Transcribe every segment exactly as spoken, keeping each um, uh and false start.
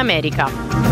America.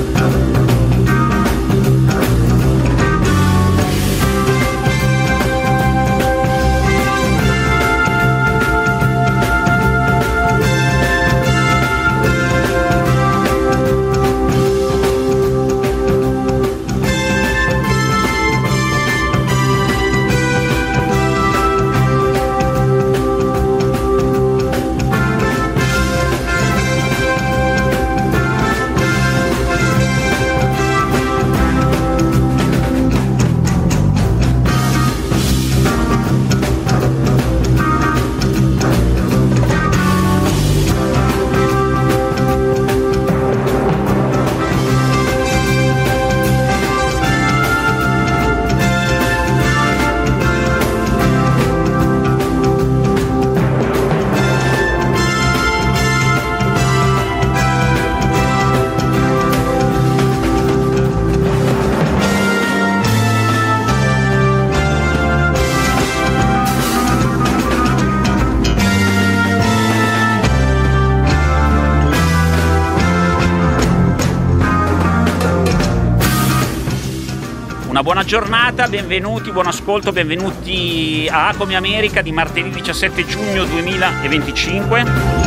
Una buona giornata, benvenuti, buon ascolto, benvenuti a Acome America di martedì diciassette giugno duemilaventicinque.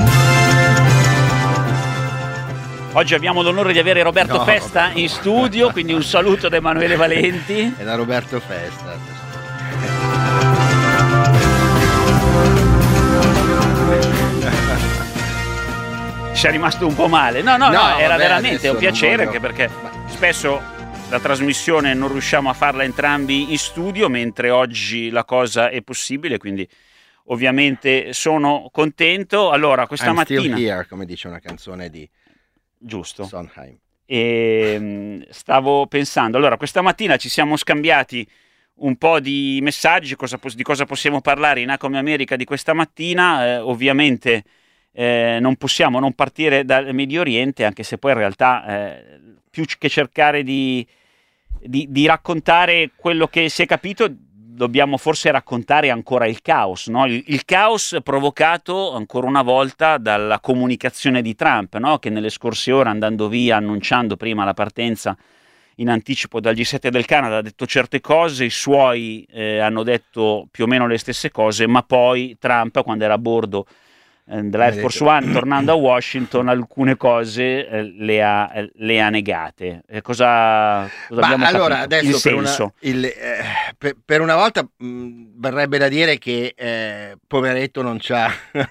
Oggi abbiamo l'onore di avere Roberto No, Festa in studio, quindi un saluto da Emanuele Valenti. E da Roberto Festa. Ci è rimasto un po' male. No, no, no, No, era vabbè, veramente un adesso piacere, non voglio- anche perché spesso la trasmissione non riusciamo a farla entrambi in studio, mentre oggi la cosa è possibile, quindi ovviamente sono contento. Allora, questa I'm mattina... still here, come dice una canzone di Giusto. Sondheim. E mh, stavo pensando, allora questa mattina ci siamo scambiati un po' di messaggi, cosa pos- di cosa possiamo parlare in Acome America di questa mattina. Eh, ovviamente eh, non possiamo non partire dal Medio Oriente, anche se poi in realtà eh, più che cercare di, di, di raccontare quello che si è capito, dobbiamo forse raccontare ancora il caos, no? il, il caos provocato ancora una volta dalla comunicazione di Trump, no? Che nelle scorse ore, andando via, annunciando prima la partenza in anticipo dal G sette del Canada, ha detto certe cose, i suoi eh, hanno detto più o meno le stesse cose, ma poi Trump, quando era a bordo eh, dell'Air Force One, tornando a Washington, alcune cose eh, le, ha, eh, le ha negate. Eh, cosa, cosa Ma abbiamo allora, capito? adesso Il per una, senso. il, eh, per, per una volta mh, verrebbe da dire che eh, poveretto non c'ha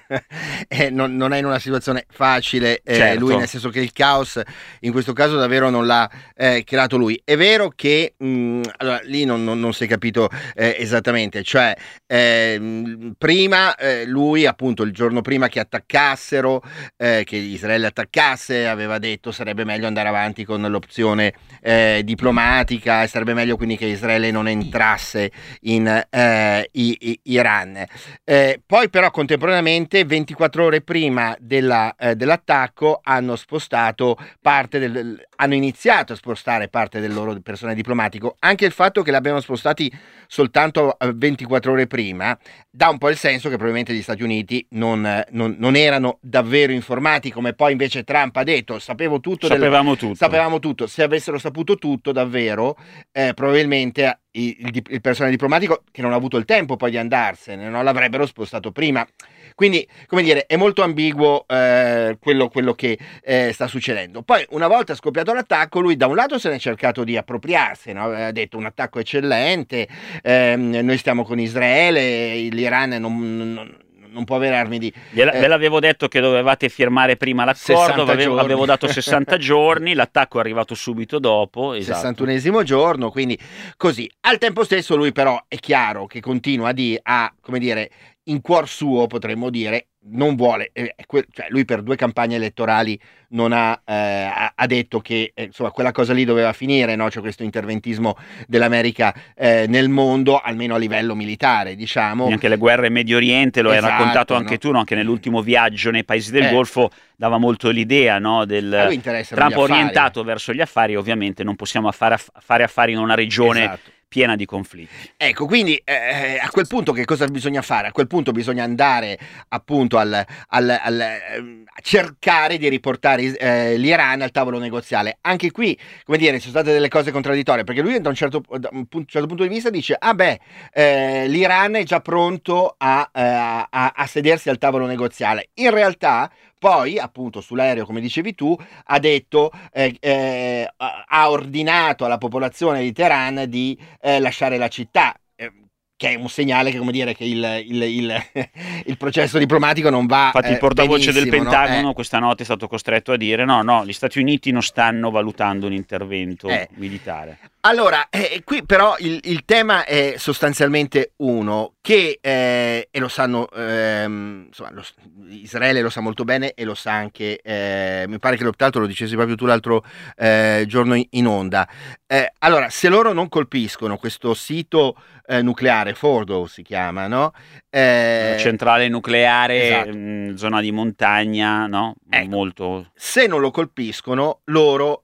eh, non, non è in una situazione facile eh, Certo. lui, nel senso che il caos in questo caso davvero non l'ha eh, creato lui. È vero che mh, allora, lì non, non, non si è capito eh, esattamente, cioè eh, mh, prima eh, lui appunto il giorno prima che attaccassero, eh, che Israele attaccasse, aveva detto sarebbe meglio andare avanti con l'opzione eh, diplomatica e sarebbe meglio quindi che Israele non entrasse in eh, i, i, Iran. Eh, poi però contemporaneamente ventiquattro ore prima della, eh, dell'attacco hanno spostato parte del, hanno iniziato a spostare parte del loro personale diplomatico. Anche il fatto che l'abbiano spostati soltanto ventiquattro ore prima dà un po' il senso che probabilmente gli Stati Uniti non, non, non erano davvero informati, come poi invece Trump ha detto. Sapevo tutto, Sapevamo del, tutto. sapevamo tutto. Se avessero saputo tutto davvero, eh, probabilmente il, il, il personale diplomatico, che non ha avuto il tempo poi di andarsene, non l'avrebbero spostato prima. Quindi, come dire, è molto ambiguo eh, quello, quello che eh, sta succedendo. Poi, una volta scoppiato l'attacco, lui da un lato se ne è cercato di appropriarsi, no? Ha detto un attacco eccellente, ehm, noi stiamo con Israele, l'Iran non, non, non può avere armi di... Ve, eh, ve l'avevo detto che dovevate firmare prima l'accordo, avevo, avevo dato sessanta giorni, l'attacco è arrivato subito dopo, esatto. sessantunesimo giorno, quindi così. Al tempo stesso lui però è chiaro che continua di, a, come dire, in cuor suo potremmo dire, non vuole, eh, que- cioè lui per due campagne elettorali non ha, eh, ha, ha detto che eh, insomma quella cosa lì doveva finire, no? C'è questo interventismo dell'America eh, nel mondo, almeno a livello militare, diciamo. E anche le guerre in Medio Oriente, lo Esatto, hai raccontato anche no? tu, no? Anche nell'ultimo viaggio nei paesi del Eh. Golfo dava molto l'idea, no? Del A lui interessano Trump gli affari. orientato verso gli affari. Ovviamente non possiamo fare, aff- fare affari in una regione Esatto. piena di conflitti. Ecco, quindi eh, a quel punto che cosa bisogna fare? A quel punto bisogna andare appunto al, al, al eh, cercare di riportare eh, l'Iran al tavolo negoziale. Anche qui, come dire, sono state delle cose contraddittorie, perché lui da un certo, da un punto, certo punto di vista dice, ah beh, eh, l'Iran è già pronto a, eh, a, a sedersi al tavolo negoziale. In realtà poi, appunto, sull'aereo, come dicevi tu, ha detto, eh, eh, ha ordinato alla popolazione di Teheran di eh, lasciare la città, eh, che è un segnale che, come dire, che il, il, il, il processo diplomatico non va Infatti il portavoce eh, del Pentagono no? eh. questa notte è stato costretto a dire no, no, gli Stati Uniti non stanno valutando un intervento eh. militare. Allora, eh, qui però il, il tema è sostanzialmente uno, che, eh, e lo sanno, ehm, insomma, lo, Israele lo sa molto bene e lo sa anche, eh, mi pare che tra l'altro lo dicessi proprio tu l'altro eh, giorno in, in onda. Eh, allora, se loro non colpiscono questo sito eh, nucleare, Fordow si chiama, no? Eh, centrale nucleare, esatto. mh, zona di montagna, no? Ecco, molto... Se non lo colpiscono, loro,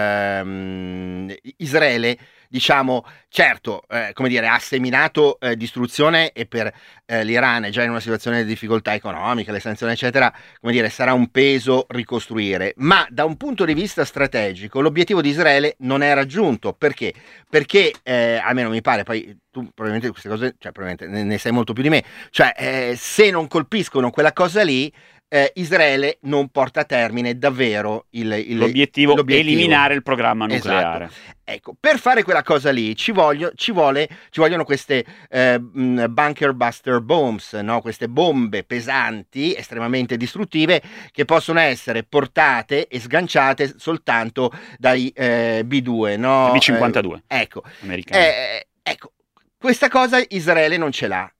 ehm, Israele, diciamo, certo, eh, come dire, ha seminato eh, distruzione, e per eh, l'Iran è già in una situazione di difficoltà economica, le sanzioni eccetera, come dire, sarà un peso ricostruire, ma da un punto di vista strategico l'obiettivo di Israele non è raggiunto. Perché? Perché, eh, almeno mi pare, poi tu probabilmente queste cose, cioè probabilmente ne, ne sai molto più di me, cioè eh, se non colpiscono quella cosa lì, Eh, Israele non porta a termine davvero il, il, l'obiettivo, l'obiettivo, eliminare il programma nucleare. Esatto. Ecco, per fare quella cosa lì ci, voglio, ci, vuole, ci vogliono queste eh, bunker buster bombs, no? Queste bombe pesanti, estremamente distruttive, che possono essere portate e sganciate soltanto dai eh, B due, no? B cinquantadue, eh, ecco. americani. Eh, ecco, questa cosa Israele non ce l'ha.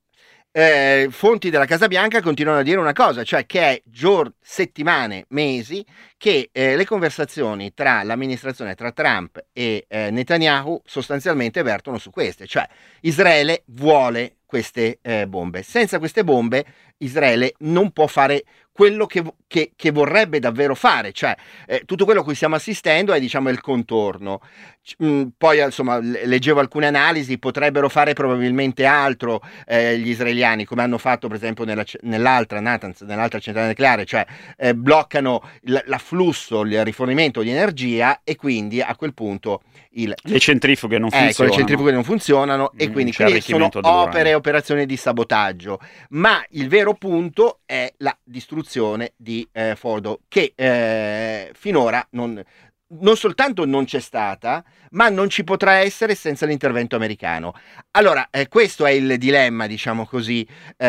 Eh, fonti della Casa Bianca continuano a dire una cosa, cioè che è giorni, settimane, mesi che eh, le conversazioni tra l'amministrazione, tra Trump e eh, Netanyahu sostanzialmente vertono su queste, cioè Israele vuole queste eh, bombe. Senza queste bombe Israele non può fare quello che, che, che vorrebbe davvero fare, cioè eh, tutto quello a cui stiamo assistendo è, diciamo, il contorno. Mm, poi insomma leggevo alcune analisi, potrebbero fare probabilmente altro eh, gli israeliani, come hanno fatto per esempio nella, nell'altra Natanz, nell'altra centrale nucleare, cioè eh, bloccano l'afflusso, il rifornimento di energia, e quindi a quel punto il, le centrifughe non ecco, funzionano, le centrifughe non funzionano mm, e quindi, quindi sono opere, operazioni di sabotaggio, ma il vero punto è la distruzione di eh, Fordow, che eh, finora non, non soltanto non c'è stata, ma non ci potrà essere senza l'intervento americano. Allora, eh, questo è il dilemma, diciamo così,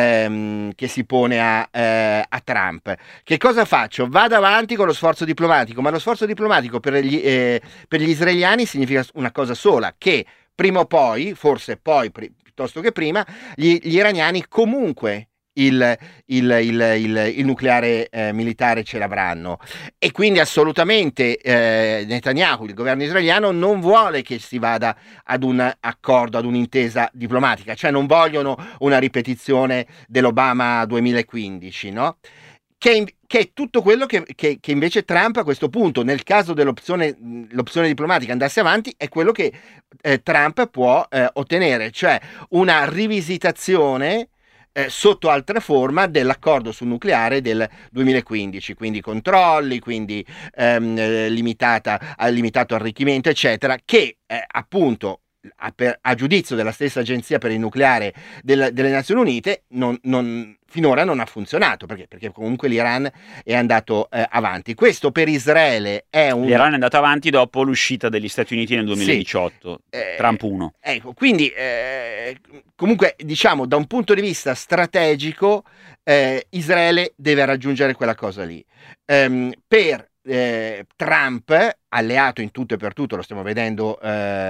ehm, che si pone a, eh, a Trump. Che cosa faccio? Vado avanti con lo sforzo diplomatico, ma lo sforzo diplomatico per gli, eh, per gli israeliani significa una cosa sola, che prima o poi, forse poi pri- piuttosto che prima, gli, gli iraniani comunque Il, il, il, il, il nucleare eh, militare ce l'avranno, e quindi assolutamente eh, Netanyahu, il governo israeliano, non vuole che si vada ad un accordo, ad un'intesa diplomatica, cioè non vogliono una ripetizione dell'Obama duemilaquindici, no? Che, che è tutto quello che, che, che invece Trump a questo punto, nel caso dell'opzione l'opzione diplomatica andasse avanti, è quello che eh, Trump può eh, ottenere, cioè una rivisitazione Eh, sotto altra forma dell'accordo sul nucleare del duemilaquindici, quindi controlli, quindi ehm, eh, limitata, eh, limitato arricchimento eccetera, che eh, appunto a, per, a giudizio della stessa agenzia per il nucleare del, delle Nazioni Unite non, non, finora non ha funzionato, perché, perché comunque l'Iran è andato eh, avanti. Questo per Israele è un... L'Iran è andato avanti dopo l'uscita degli Stati Uniti nel duemiladiciotto, sì. eh, Trump uno. Ecco, quindi eh, comunque diciamo da un punto di vista strategico eh, Israele deve raggiungere quella cosa lì. Ehm, per eh, Trump, alleato in tutto e per tutto, lo stiamo vedendo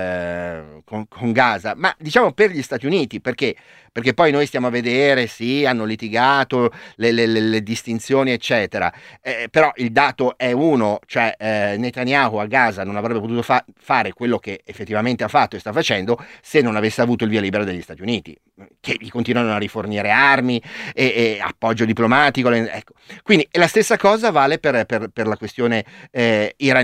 eh, con, con Gaza, ma diciamo per gli Stati Uniti, perché? Perché poi noi stiamo a vedere, sì, hanno litigato, le, le, le, le distinzioni eccetera, eh, però il dato è uno, cioè eh, Netanyahu a Gaza non avrebbe potuto fa- fare quello che effettivamente ha fatto e sta facendo se non avesse avuto il via libera degli Stati Uniti, che gli continuano a rifornire armi e, e appoggio diplomatico, ecco. Quindi la stessa cosa vale per, per, per la questione eh, iraniana.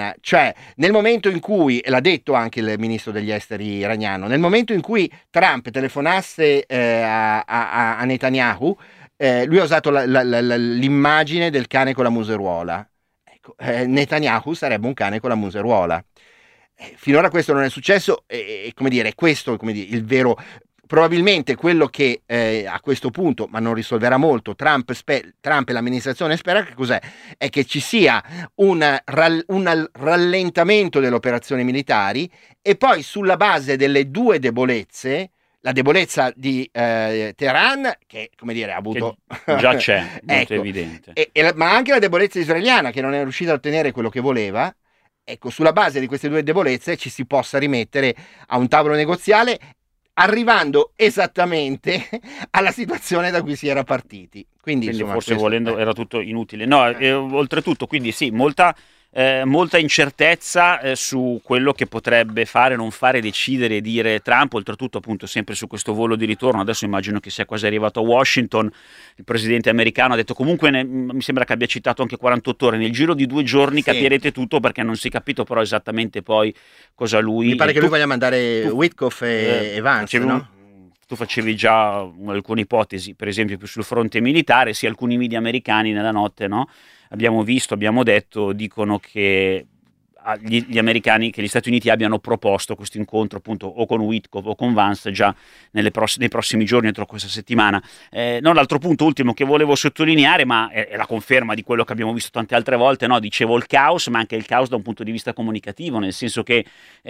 Irania, cioè nel momento in cui, e l'ha detto anche il ministro degli esteri iraniano, nel momento in cui Trump telefonasse eh, a, a, a Netanyahu, eh, lui ha usato la, la, la, l'immagine del cane con la museruola. Ecco, eh, Netanyahu sarebbe un cane con la museruola. Eh, finora questo non è successo, e eh, come dire, questo come dire, il vero. Probabilmente quello che eh, a questo punto, ma non risolverà molto, Trump, spe- Trump e l'amministrazione spera che cos'è? È che ci sia un, rall- un rallentamento delle operazioni militari e poi sulla base delle due debolezze, la debolezza di eh, Teheran, che come dire ha avuto... Che già c'è, molto ecco, evidente. E, e, ma anche la debolezza israeliana, che non è riuscita a ottenere quello che voleva. Ecco, sulla base di queste due debolezze ci si possa rimettere a un tavolo negoziale, arrivando esattamente alla situazione da cui si era partiti. Quindi, quindi insomma, forse questo... volendo era tutto inutile. No, eh, oltretutto, quindi sì, molta, eh, molta incertezza eh, su quello che potrebbe fare, non fare, decidere e dire Trump, oltretutto appunto sempre su questo volo di ritorno. Adesso immagino che sia quasi arrivato a Washington. Il presidente americano ha detto comunque, ne, mi sembra che abbia citato anche quarantotto ore, nel giro di due giorni sì. Capirete tutto, perché non si è capito però esattamente poi cosa lui... Mi pare che tu, lui voglia mandare tu, Witkoff e, eh, e Vance, no? Un, tu facevi già alcune ipotesi, per esempio più sul fronte militare, sì, alcuni media americani nella notte, no? Abbiamo visto, abbiamo detto, dicono che gli, gli americani, che gli Stati Uniti abbiano proposto questo incontro appunto o con Witkoff o con Vance già nelle pross- nei prossimi giorni, entro questa settimana. Eh, no, l'altro punto ultimo che volevo sottolineare, ma è, è la conferma di quello che abbiamo visto tante altre volte, no? Dicevo il caos, ma anche il caos da un punto di vista comunicativo, nel senso che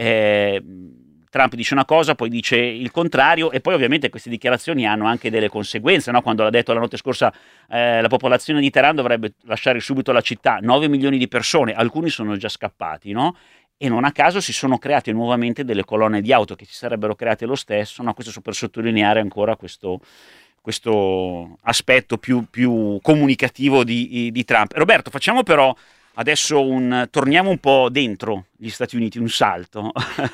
eh, Trump dice una cosa, poi dice il contrario, e poi ovviamente queste dichiarazioni hanno anche delle conseguenze, no? Quando l'ha detto la notte scorsa eh, la popolazione di Teheran dovrebbe lasciare subito la città, nove milioni di persone, alcuni sono già scappati, no? E non a caso si sono create nuovamente delle colonne di auto che si sarebbero create lo stesso, no? Questo per sottolineare ancora questo, questo aspetto più, più comunicativo di, di Trump. Roberto, facciamo però adesso un, torniamo un po' dentro gli Stati Uniti, un salto.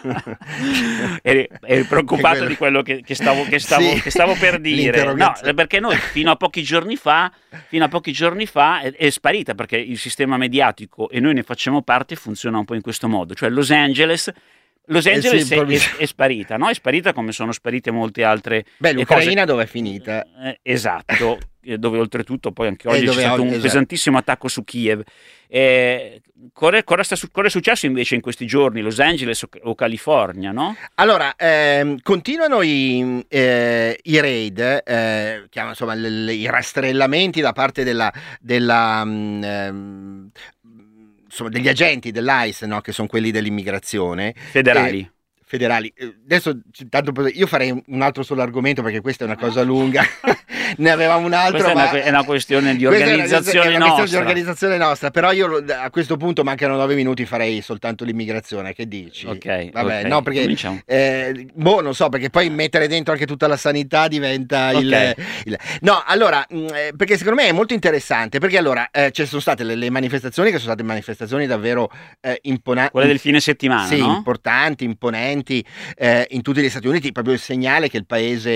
eri, eri preoccupato quello... di quello che, che, stavo, che, stavo, sì, che stavo per dire. No, perché noi fino a pochi giorni fa, fino a pochi giorni fa è, è sparita, perché il sistema mediatico, e noi ne facciamo parte, funziona un po' in questo modo. Cioè Los Angeles... Los Angeles eh sì, è, è, è sparita, no? È sparita come sono sparite molte altre. Beh, l'Ucraina dove è finita? Eh, esatto, dove oltretutto poi anche oggi c'è stato un esatto. pesantissimo attacco su Kiev. Eh, cosa, cosa, sta, cosa è successo invece in questi giorni? Los Angeles o, o California, no? Allora, ehm, continuano i, eh, i raid, eh, chiama, insomma, l, l, i rastrellamenti da parte della... della um, um, insomma, degli agenti dell'ICE, no? Che sono quelli dell'immigrazione federali. Eh, federali. Adesso tanto io farei un altro solo argomento, perché questa è una cosa lunga. Ne avevamo un altro. Questa ma... è, una, è una questione di organizzazione è una, è una nostra. Di organizzazione nostra. Però io a questo punto mancano nove minuti, farei soltanto l'immigrazione. Che dici? Ok. Vabbè, okay. no, perché eh, boh, non so, perché poi mettere dentro anche tutta la sanità diventa okay. il, il. No, allora, mh, perché secondo me è molto interessante. Perché allora eh, ci sono state le, le manifestazioni, che sono state manifestazioni davvero eh, imponenti. Quelle del fine settimana, sì, no? importanti, imponenti eh, in tutti gli Stati Uniti. Proprio il segnale che il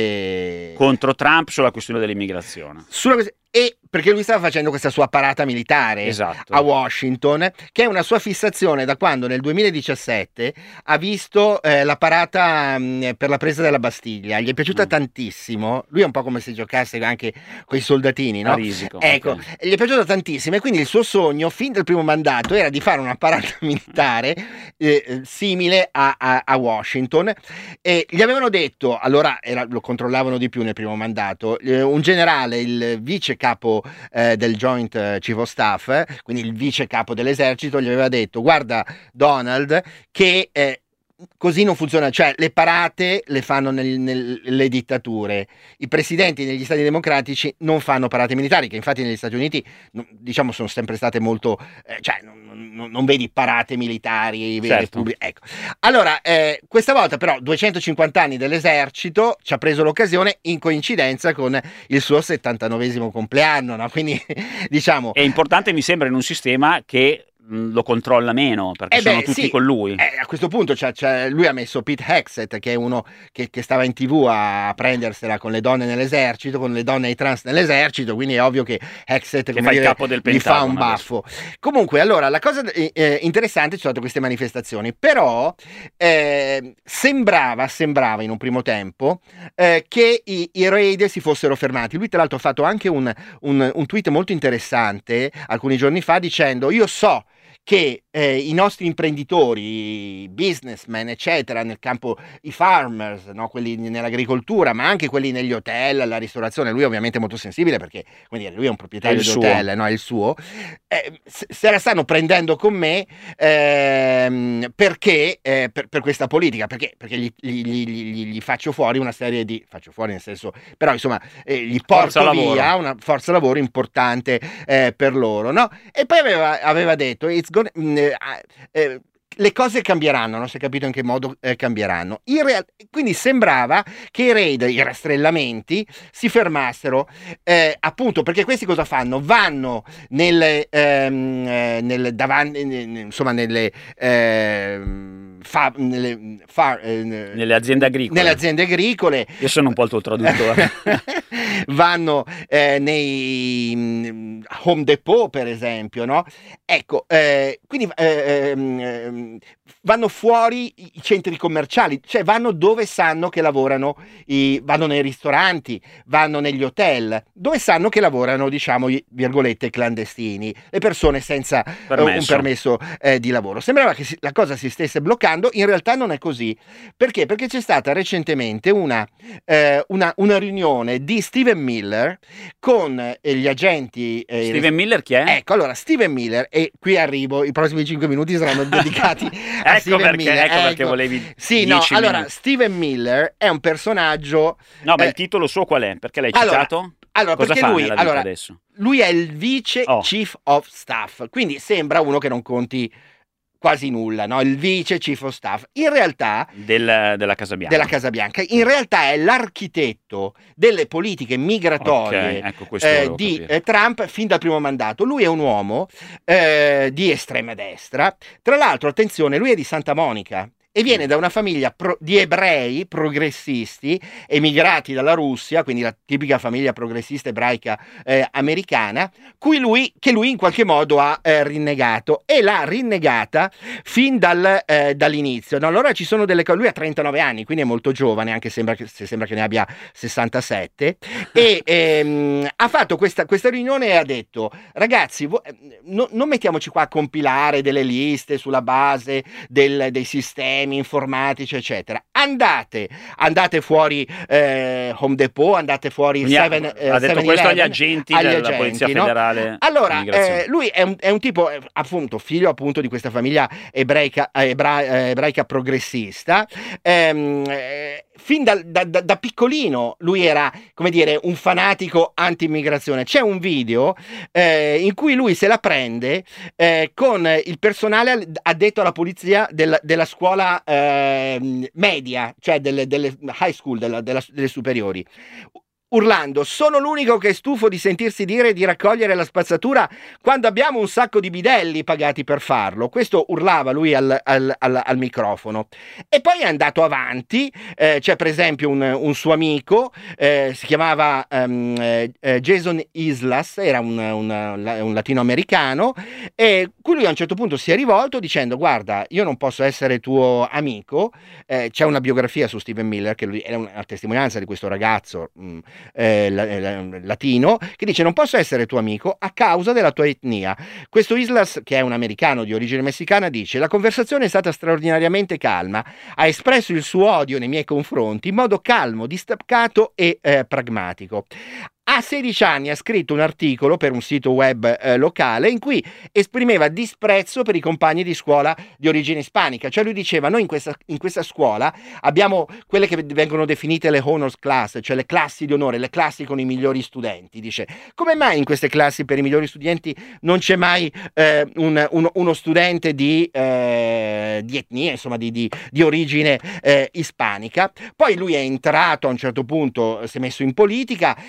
paese contro Trump sulla questione dell'immigrazione. Sulla questione... E perché lui stava facendo questa sua parata militare esatto. a Washington, che è una sua fissazione da quando nel duemiladiciassette ha visto eh, la parata mh, per la presa della Bastiglia. Gli è piaciuta mm. tantissimo. Lui è un po' come se giocasse anche con i soldatini, no? A risico, ecco, okay. Gli è piaciuta tantissimo, e quindi il suo sogno fin dal primo mandato era di fare una parata militare eh, simile a, a, a Washington. E gli avevano detto, allora era, lo controllavano di più nel primo mandato, eh, un generale, il vice capo eh, del Joint Chief of Staff, eh, quindi il vice capo dell'esercito, gli aveva detto: guarda Donald, che eh, così non funziona, cioè le parate le fanno nel, nelle dittature, i presidenti negli stati democratici non fanno parate militari, che infatti negli Stati Uniti diciamo sono sempre state molto eh, cioè non, non, non vedi parate militari certo. ecco. Allora eh, questa volta però duecentocinquanta anni dell'esercito ci ha preso l'occasione in coincidenza con il suo settantanovesimo compleanno, no? Quindi diciamo è importante, mi sembra, in un sistema che lo controlla meno, perché eh sono beh, tutti sì. con lui. Eh, a questo punto c'è, c'è, lui ha messo Pete Hegseth, che è uno che, che stava in tv a prendersela con le donne nell'esercito, con le donne e i trans nell'esercito, quindi è ovvio che Hegseth, Che come fa il dire, capo del gli fa un Pentagono baffo. Comunque, allora, la cosa eh, interessante, ci sono state queste manifestazioni, però eh, sembrava, sembrava in un primo tempo eh, che i, i raid si fossero fermati. Lui tra l'altro ha fatto anche un, un, un tweet molto interessante alcuni giorni fa dicendo: io so che eh, i nostri imprenditori, i businessmen, eccetera, nel campo, i farmers, no? Quelli nell'agricoltura, ma anche quelli negli hotel, la ristorazione, lui ovviamente è molto sensibile perché, come dire, lui è un proprietario È di il hotel, no? È il suo, eh, se, se la stanno prendendo con me ehm, perché, eh, per, per questa politica, perché, perché gli, gli, gli, gli, gli faccio fuori una serie di, faccio fuori nel senso, però insomma, eh, gli porto Forza via lavoro. una forza lavoro importante eh, per loro, no? E poi aveva, aveva detto, it's gonna, mh, eh, eh, le cose cambieranno, non si è capito in che modo eh, cambieranno. In real- quindi sembrava che i raid, i rastrellamenti, si fermassero, eh, appunto perché questi cosa fanno? Vanno nelle, ehm, eh, nelle, davanti, insomma, nelle, ehm, fa, nelle, fa, eh, Nelle aziende agricole. Nelle aziende agricole. Io sono un po' il tuo traduttore. Vanno eh, nei mh, Home Depot, per esempio, no? Ecco, eh, quindi eh, ehm, vanno fuori i centri commerciali, cioè vanno dove sanno che lavorano, i, vanno nei ristoranti, vanno negli hotel, dove sanno che lavorano, diciamo, i, virgolette, clandestini, le persone senza eh, un permesso eh, di lavoro. Sembrava che si, la cosa si stesse bloccando, in realtà non è così. Perché? Perché c'è stata recentemente una, eh, una, una riunione di Steven Miller con eh, gli agenti. Eh, Steven Miller chi è? Ecco, allora, Steven Miller, e qui arrivo, i prossimi cinque minuti saranno dedicati a ecco Steven perché, Miller. Ecco, ecco perché volevi Sì, no, dieci allora, minuti. Steven Miller è un personaggio... No, ma eh, il titolo suo qual è? Perché l'hai allora, citato? Allora, Cosa perché fa lui, nella vita allora, adesso? lui è il vice Oh. chief of staff, quindi sembra uno che non conti quasi nulla, no? Il vice chief of staff. In realtà Del, della Casa Bianca. Della Casa Bianca. In realtà è l'architetto delle politiche migratorie okay, ecco, questo eh, di eh, Trump fin dal primo mandato. Lui è un uomo eh, di estrema destra. Tra l'altro, attenzione, lui è di Santa Monica e viene da una famiglia pro- di ebrei progressisti emigrati dalla Russia, quindi la tipica famiglia progressista ebraica eh, americana, cui lui, che lui in qualche modo ha eh, rinnegato, e l'ha rinnegata fin dal, eh, dall'inizio. No, allora ci sono delle cose, lui ha trentanove anni, quindi è molto giovane, anche sembra che, se sembra che ne abbia sessantasette, e ehm, ha fatto questa, questa riunione e ha detto: ragazzi, vo- no, non mettiamoci qua a compilare delle liste sulla base del, dei sistemi informatici, eccetera. Andate, andate fuori eh, Home Depot, andate fuori seven, ha, eh, ha detto questo agli agenti agli della agenti, Polizia no? Federale. Allora, eh, lui è un, è un tipo, eh, appunto, figlio appunto di questa famiglia ebraica, ebra, eh, ebraica progressista. Ehm, eh, fin da, da, da piccolino lui era, come dire, un fanatico anti-immigrazione. C'è un video eh, in cui lui se la prende eh, con il personale addetto alla polizia del, della scuola eh, media, cioè delle, delle high school, della, della, delle superiori, urlando: sono l'unico che è stufo di sentirsi dire di raccogliere la spazzatura quando abbiamo un sacco di bidelli pagati per farlo. Questo urlava lui al, al, al, al microfono. E poi è andato avanti. Eh, c'è per esempio un, un suo amico, eh, si chiamava um, eh, Jason Islas, era un, un, un latinoamericano, e cui lui a un certo punto si è rivolto dicendo: guarda, io non posso essere tuo amico. Eh, c'è una biografia su Steven Miller, che lui è una testimonianza di questo ragazzo mh, Eh, latino, che dice: non posso essere tuo amico a causa della tua etnia. Questo Islas, che è un americano di origine messicana, dice: la conversazione è stata straordinariamente calma, ha espresso il suo odio nei miei confronti in modo calmo, distaccato e eh, pragmatico. A sedici anni ha scritto un articolo per un sito web eh, locale in cui esprimeva disprezzo per i compagni di scuola di origine ispanica. Cioè lui diceva: noi in questa, in questa scuola abbiamo quelle che vengono definite le honors class, cioè le classi di onore, le classi con i migliori studenti. Dice: come mai in queste classi per i migliori studenti non c'è mai eh, un, un, uno studente di, eh, di etnia, insomma di, di, di origine eh, ispanica? Poi lui è entrato a un certo punto, si è messo in politica, è diventato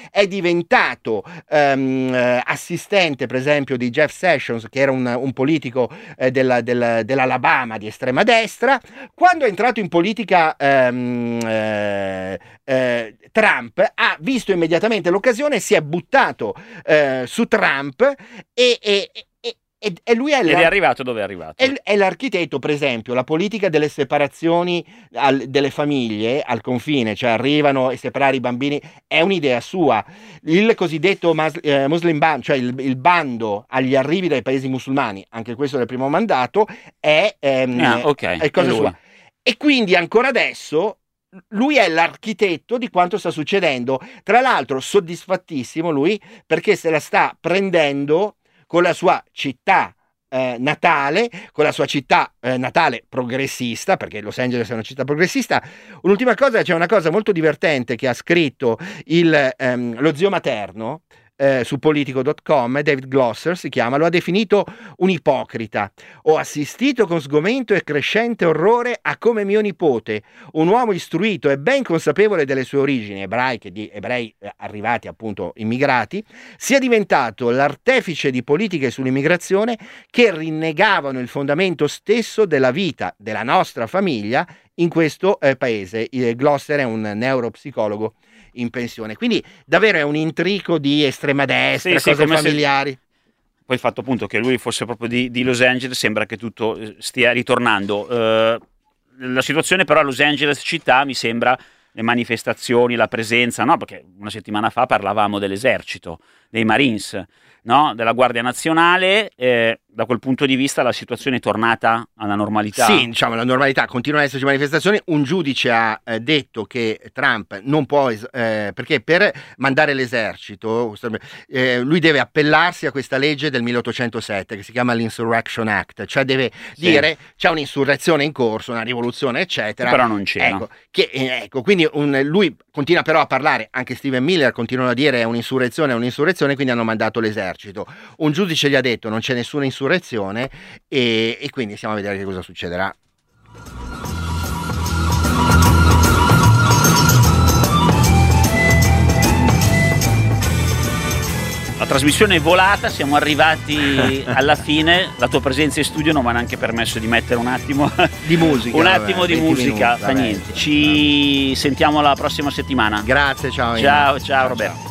diventato ehm, assistente per esempio di Jeff Sessions, che era un, un politico eh, della, del, dell'Alabama di estrema destra. Quando è entrato in politica ehm, eh, eh, Trump ha visto immediatamente l'occasione, si è buttato eh, su Trump e, e E, e lui è, Ed è arrivato dove è arrivato. È, è l'architetto, per esempio, la politica delle separazioni al, delle famiglie al confine, cioè arrivano a separare i bambini, è un'idea sua. Il cosiddetto mas, eh, Muslim ban, cioè il, il bando agli arrivi dai paesi musulmani, anche questo del primo mandato, è, ehm, ah, okay. è cosa è sua. E quindi ancora adesso lui è l'architetto di quanto sta succedendo. Tra l'altro soddisfattissimo lui, perché se la sta prendendo con la sua città eh, natale, con la sua città eh, natale progressista, perché Los Angeles è una città progressista. Un'ultima cosa, c'è una cosa molto divertente che ha scritto il, ehm, lo zio materno eh, su politico punto com, David Glosser si chiama, lo ha definito un ipocrita. Ho assistito con sgomento e crescente orrore a come mio nipote, un uomo istruito e ben consapevole delle sue origini ebraiche, di ebrei arrivati appunto immigrati, sia diventato l'artefice di politiche sull'immigrazione che rinnegavano il fondamento stesso della vita della nostra famiglia in questo eh, paese. Il Glosser è un neuropsicologo in pensione, quindi davvero è un intrico di estrema destra, sì, cose sì, familiari. Se... Poi il fatto appunto che lui fosse proprio di, di Los Angeles, sembra che tutto stia ritornando. Uh, la situazione però a Los Angeles città mi sembra, le manifestazioni, la presenza, no? Perché una settimana fa parlavamo dell'esercito, dei Marines, no? Della Guardia Nazionale, eh, da quel punto di vista la situazione è tornata alla normalità? Sì, diciamo la normalità, continuano ad esserci manifestazioni. Un giudice ha eh, detto che Trump non può, eh, perché per mandare l'esercito eh, lui deve appellarsi a questa legge del milleottocentosette che si chiama l'Insurrection Act, cioè deve sì. dire c'è un'insurrezione in corso, una rivoluzione eccetera, però non c'è, ecco, che, eh, ecco quindi un, lui continua però a parlare, anche Steven Miller continuano a dire è un'insurrezione, è un'insurrezione, quindi hanno mandato l'esercito. Un giudice gli ha detto non c'è nessuna insurrezione e, e quindi stiamo a vedere che cosa succederà. La trasmissione è volata, siamo arrivati alla fine. La tua presenza in studio non mi ha neanche permesso di mettere un attimo di musica. un attimo vabbè, di musica, minuti, fa niente. Ci vabbè. Sentiamo la prossima settimana. Grazie, ciao. Ciao, ciao, ciao Roberto. Ciao.